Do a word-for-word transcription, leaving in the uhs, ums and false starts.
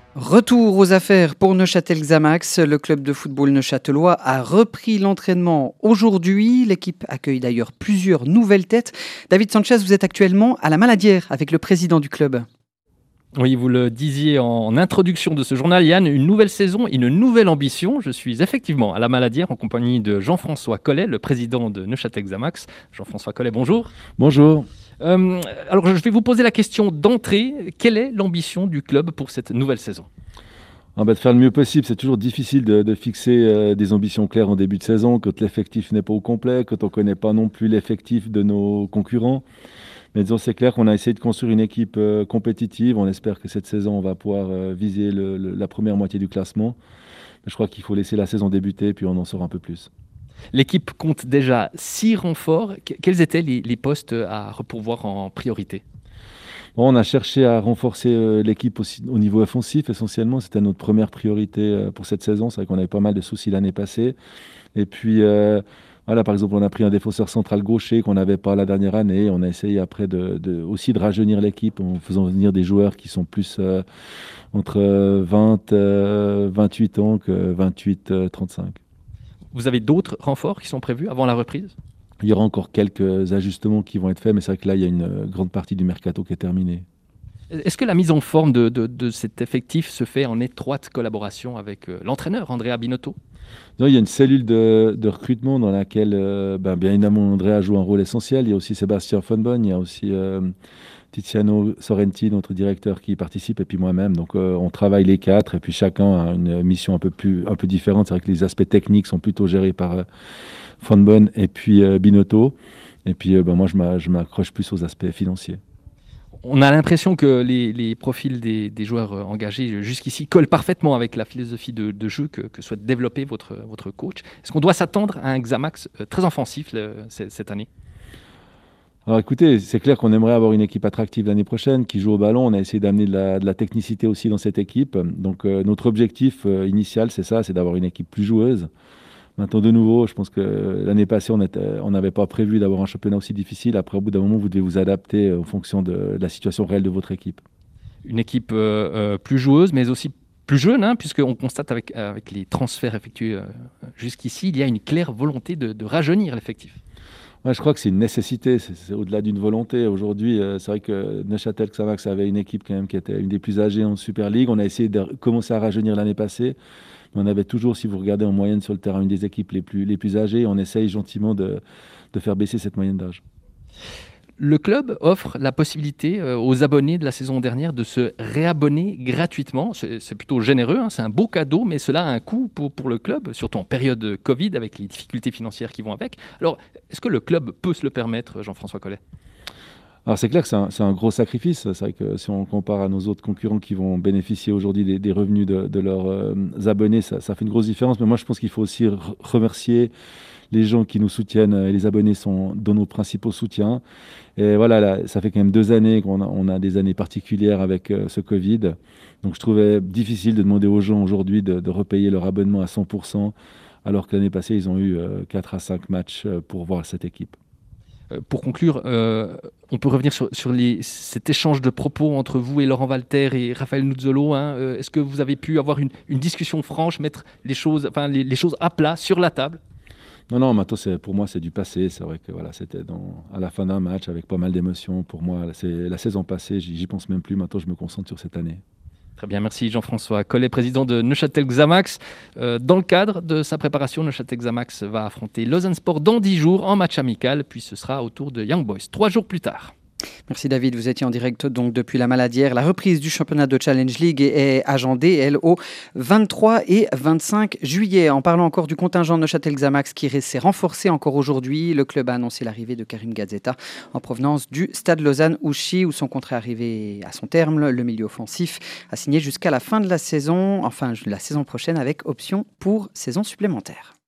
Retour aux affaires pour Neuchâtel-Xamax. Le club de football neuchâtelois a repris l'entraînement aujourd'hui. L'équipe accueille d'ailleurs plusieurs nouvelles têtes. David Sanchez, vous êtes actuellement à la Maladière avec le président du club. Oui, vous le disiez en introduction de ce journal, Yann, une nouvelle saison, une nouvelle ambition. Je suis effectivement à la Maladière en compagnie de Jean-François Collet, le président de Neuchâtel-Xamax. Jean-François Collet, bonjour. Bonjour. Euh, alors, je vais vous poser la question d'entrée. Quelle est l'ambition du club pour cette nouvelle saison ? Ah bah de faire le mieux possible. C'est toujours difficile de, de fixer euh, des ambitions claires en début de saison, quand l'effectif n'est pas au complet, quand on ne connaît pas non plus l'effectif de nos concurrents. Mais disons, c'est clair qu'on a essayé de construire une équipe euh, compétitive. On espère que cette saison, on va pouvoir euh, viser le, le, la première moitié du classement. Mais je crois qu'il faut laisser la saison débuter, puis on en saura un peu plus. L'équipe compte déjà six renforts. Quels étaient les, les postes à pourvoir en priorité ? Bon, on a cherché à renforcer euh, l'équipe aussi, au niveau offensif, essentiellement. C'était notre première priorité euh, pour cette saison. C'est vrai qu'on avait pas mal de soucis l'année passée. Et puis, euh, voilà, par exemple, on a pris un défenseur central gaucher qu'on n'avait pas la dernière année. On a essayé après de, de, aussi de rajeunir l'équipe en faisant venir des joueurs qui sont plus euh, entre vingt, euh, vingt-huit ans que vingt-huit, trente-cinq. Vous avez d'autres renforts qui sont prévus avant la reprise ? Il y aura encore quelques ajustements qui vont être faits, mais c'est vrai que là, il y a une grande partie du mercato qui est terminée. Est-ce que la mise en forme de, de, de cet effectif se fait en étroite collaboration avec euh, l'entraîneur, Andrea Binotto ? Non, il y a une cellule de, de recrutement dans laquelle, euh, ben, bien évidemment, Andrea joue un rôle essentiel. Il y a aussi Sébastien von Bonn, il y a aussi euh, Tiziano Sorrenti, notre directeur, qui participe, et puis moi-même. Donc, euh, on travaille les quatre, et puis chacun a une mission un peu, plus, un peu différente. C'est vrai que les aspects techniques sont plutôt gérés par euh, von Bonn et puis euh, Binotto. Et puis, euh, ben, moi, je m'accroche plus aux aspects financiers. On a l'impression que les, les profils des, des joueurs engagés jusqu'ici collent parfaitement avec la philosophie de, de jeu que, que souhaite développer votre, votre coach. Est-ce qu'on doit s'attendre à un Xamax très offensif le, cette année ? Alors écoutez, c'est clair qu'on aimerait avoir une équipe attractive l'année prochaine, qui joue au ballon. On a essayé d'amener de la, de la technicité aussi dans cette équipe. Donc euh, notre objectif euh, initial, c'est ça, c'est d'avoir une équipe plus joueuse. Maintenant, de nouveau, je pense que l'année passée, on n'avait pas prévu d'avoir un championnat aussi difficile. Après, au bout d'un moment, vous devez vous adapter en fonction de la situation réelle de votre équipe. Une équipe euh, euh, plus joueuse, mais aussi plus jeune, hein, puisqu'on constate avec, avec les transferts effectués euh, jusqu'ici, il y a une claire volonté de, de rajeunir l'effectif. Ouais, je crois que c'est une nécessité, c'est, c'est au-delà d'une volonté. Aujourd'hui, euh, c'est vrai que Neuchâtel-Xamax avait une équipe quand même qui était une des plus âgées en Super League. On a essayé de commencer à rajeunir l'année passée. On avait toujours, si vous regardez en moyenne sur le terrain, une des équipes les plus, les plus âgées. On essaye gentiment de, de faire baisser cette moyenne d'âge. Le club offre la possibilité euh, aux abonnés de la saison dernière de se réabonner gratuitement. C'est, c'est plutôt généreux, hein, c'est un beau cadeau, mais cela a un coût pour, pour le club, surtout en période Covid avec les difficultés financières qui vont avec. Alors, est-ce que le club peut se le permettre, Jean-François Collet ? Alors c'est clair que c'est un, c'est un gros sacrifice. C'est vrai que si on compare à nos autres concurrents qui vont bénéficier aujourd'hui des, des revenus de, de leurs euh, abonnés, ça, ça fait une grosse différence. Mais moi, je pense qu'il faut aussi re- remercier les gens qui nous soutiennent. Et les abonnés sont dans nos principaux soutiens. Et voilà, là, ça fait quand même deux années qu'on a, on a des années particulières avec euh, ce Covid. Donc je trouvais difficile de demander aux gens aujourd'hui de, de repayer leur abonnement à cent pour cent, alors que l'année passée, ils ont eu euh, quatre à cinq matchs euh, pour voir cette équipe. Pour conclure, euh, on peut revenir sur, sur les, cet échange de propos entre vous et Laurent Walter et Raphaël Nuzzolo. Hein. Euh, est-ce que vous avez pu avoir une, une discussion franche, mettre les choses, enfin, les, les choses à plat sur la table ? Non, non, maintenant, c'est, pour moi, c'est du passé. C'est vrai que voilà, c'était dans, à la fin d'un match avec pas mal d'émotions. Pour moi, c'est la saison passée, j'y, j'y pense même plus. Maintenant, je me concentre sur cette année. Très bien, merci Jean-François Collet, président de Neuchâtel-Xamax. Euh, dans le cadre de sa préparation, Neuchâtel-Xamax va affronter Lausanne Sport dans dix jours en match amical, puis ce sera au tour de Young Boys, trois jours plus tard. Merci David, vous étiez en direct donc depuis la Maladière. La reprise du championnat de Challenge League est agendée, elle, au vingt-trois et vingt-cinq juillet. En parlant encore du contingent Neuchâtel-Xamax qui s'est renforcé encore aujourd'hui, le club a annoncé l'arrivée de Karim Gazetta en provenance du Stade Lausanne-Ouchy où son contrat est arrivé à son terme. Le milieu offensif a signé jusqu'à la fin de la saison, enfin la saison prochaine avec option pour saison supplémentaire.